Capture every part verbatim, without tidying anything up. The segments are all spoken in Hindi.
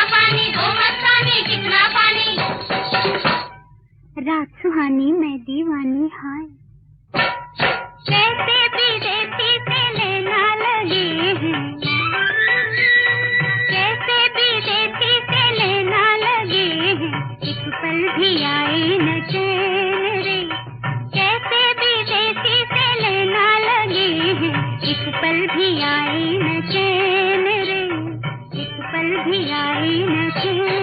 पानी दो मस्तानी कितना पानी। रात सुहानी मैं दीवानी हाय, कैसे विदेशी से नैना लगे हैं, कैसे विदेशी से नैना लगे हैं, एक पल भी आए न चैन रे, कैसे विदेशी से नैना लगे हैं, एक पल भी आए न चैन रे, एक पल भी आए न चैन।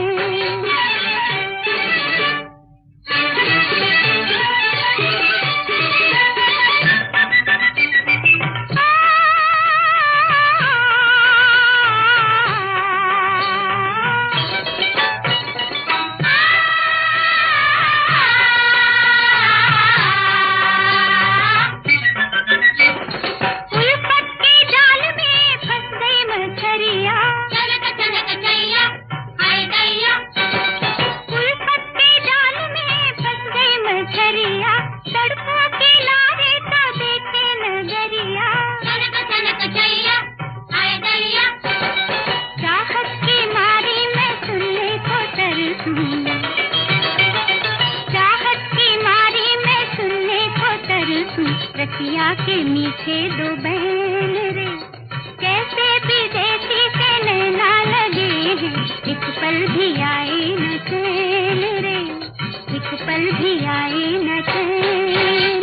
रसिया के मीठे दो बहन रे, कैसे विदेशी से नैना लगे हैं, एक पल भी आए न चैन रे, एक पल भी आए न चैन।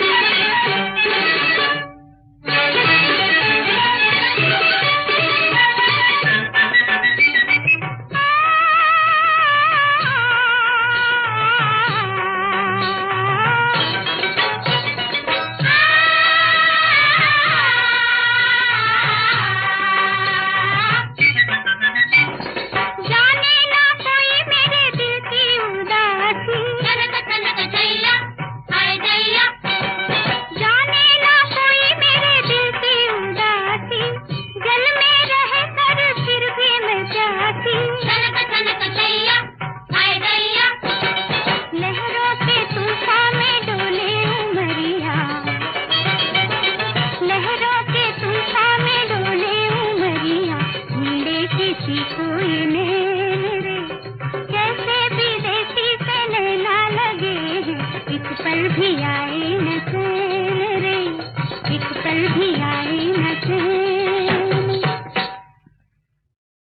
एक पल भी आए न चैन रे, एक पल भी आए